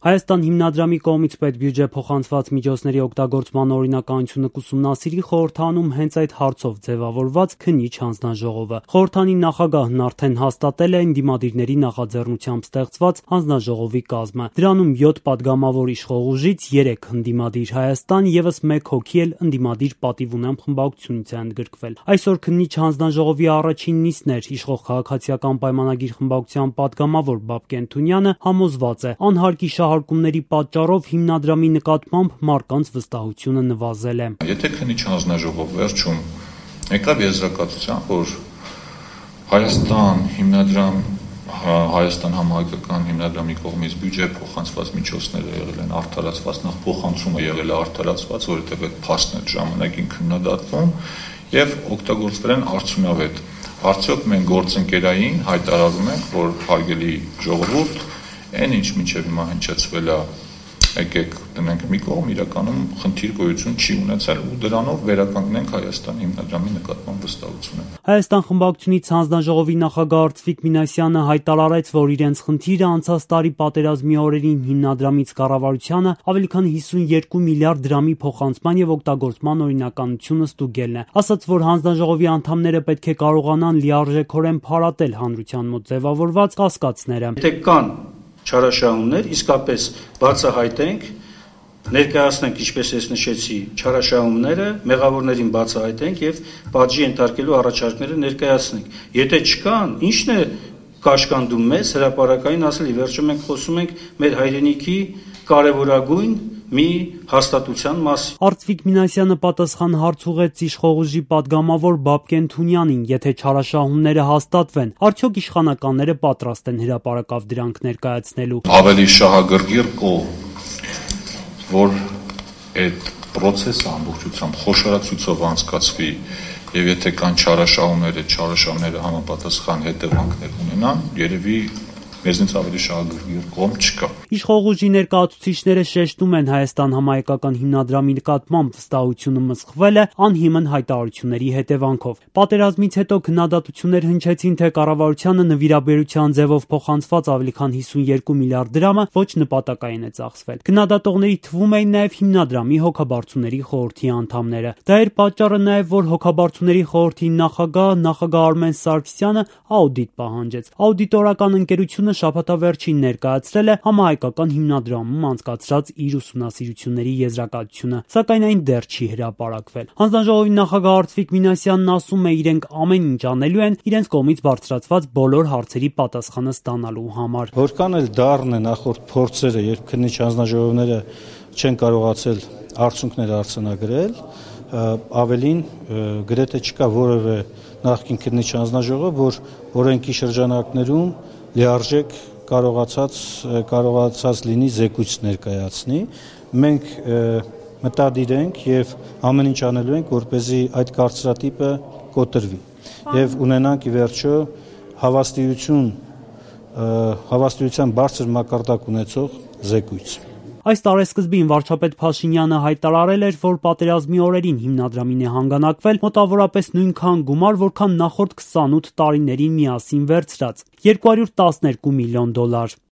Հայաստան հիմնադրամի կողմից պետբյուջե փոխանցված միջոցների օգտագործման օրինականությունը կուսումնասիրի խորհրդանում հենց այդ հարցով ձևավորված քննիչ հանձնաժողովը։ Խորհրդանի նախագահն արդեն հաստատել է ընդդիմադիրների նախաձեռնությամբ ստեղծված հանձնաժողովի կազմը։ Դրանում 7 պատգամավոր իշխող ուժից 3 ընդդիմադիր Հայաստան, եւս 1 հոգի էլ ընդդիմադիր պատիվ ունեմ խմբակցությունից է ընդգրկվել։ Այսօր քննիչ հանձնաժողովի առաջին նիստն էր իշխող քաղաքացիական պայմանագիր խմբակցության պատգամավոր Բաբկեն Թունյանը համոզված է, անհարկի շահարկումների պատճառով հիմնադրամի նկատմամբ մարդկանց վստահությունը նվազել է։ Եթե քննիչ հանձնաժողով վերջում եկավ եզրակացության, որ Հայաստան համահայկական հիմնադրամի կողմից բյուջե փոխանցված միջոցները եղել են արդարացված, նախ փոխանցումը եղել է արդարացված, որովհետև այդ փաստն է ժամանակին քննադատվում եւ օգտագործվել են արդյունավետ։ Արդյոք մենք գործընկերային հայտարարում ենք, որ հարգելի ժողովուրդ, այն ինչ մինչև հիմա հնչեցվել է, եկեք դնենք մի կողմ, իրականում խնդիր գոյություն չի ունեցել ու դրանով վերականգնենք Հայաստան հիմնադրամի նկատմամբ վստահությունը։ Հայաստան խմբակցությունից հանձնաժողովի նախագահ Արծվիկ Մինասյանը հայտարարեց, որ իրենց խնդիրը անցած տարի պատերազմի օրերին հիմնադրամից կառավարությանը ավելի քան 52 միլիարդ դրամի փոխանցման եւ օգտագործման օրինականությունը ստուգելն է։ Ասաց, որ հանձնաժողովի անդամները պետք է կարողանան լիարժեքորեն փարատել հանրության մոտ ձևավորված կասկածները։ Եթե կան չարաշահումներ, իսկապես բացահայտենք, ներկայացնենք, ինչպես ես նշեցի, չարաշահումները, մեղավորներին բացահայտենք եւ պատժի ենթարկելու առաջարկները ներկայացնենք։ Եթե չկան, ի՞նչն է կաշկանդում մեզ հրապարակային ասել, ի վերջո մենք խոսում ենք մեր հայրենիքի կարևորագույն մի հաստատության մասին։ Արծվիկ Մինասյանը պատասխան հարց ուղղեց իշխող ուժի պատգամավոր Բաբկեն Թունյանին, եթե չարաշահումները հաստատվեն, արդյոք իշխանականները պատրաստ են հրապարակավ դրանք ներկայացնելու։ Ավելի շահագրգիռ կողմ, որ այդ process-ը ամբողջությամբ խոշորացույցով անցկացվի եւ եթե կան չարաշահումները համապատասխան հետևանքներ ունենան, երևի մեզնից ավելի շահագրգիռ կողմ չկա։ Իշխող ուժի ներկայացուցիչները շեշտում են Հայաստան համահայկական հիմնադրամի նկատմամբ վստահությունը մսխվել է անհիմն հայտարարությունների հետևանքով։ Պատերազմից հետո քննադատություններ հնչեցին, թե կառավարությանը նվիրաբերության ձևով փոխանցված ավելի քան 52 միլիարդ դրամը ոչ նպատակային է ծախսվել։ Քննադատողների թվում էին նաև հիմնադրամի հոգաբարձուների խորհրդի անդամները։ Դա էր պատճառը նաև, որ հոգաբարձուների խորհրդի նախագահ Արմեն Սարգսյանը աուդիտ պահանջեց։ Աուդիտորական ընկերությունը շաբաթավերջին ներկայացրել է համահայկական հիմնադրամում անցկացրած իր ուսումնասիրությունների եզրակացությունը, սակայն այն դեռ չի հրապարակվել։ Հանձնաժողովի նախագահ Արծվիկ Մինասյանն ասում է, իրենք ամեն ինչ անելու են իրենց կողմից բարձրացված բոլոր հարցերի պատասխանը ստանալու համար։ Որքան էլ դառն է նախորդ փորձերը, երբ քննիչ հանձնաժողովները չեն կարողացել արդյունքներ արձանագրել, ավելին գրեթե չկա որևէ նախկին քննիչ հանձնաժողով, որ օրենքի շրջանակներում լիարժեք կարողացած լինի զեկույց ներկայացնի։ Մենք մտադիր ենք եւ ամեն ինչ անելու ենք, որպեսզի այդ կարծրատիպը կոտրվի եւ ունենանք ի վերջո հավաստիության բարձր մակարդակ ունեցող զեկույց։ Այս տարեսկզբին վարչապետ Փաշինյանը հայտարարել էր, որ պատերազմի օրերին հիմնադրամին է հանգանակվել մոտավորապես նույնքան գումար, որքան նախորդ 28 տարիներին միասին վերցրած՝ $212 միլիոն։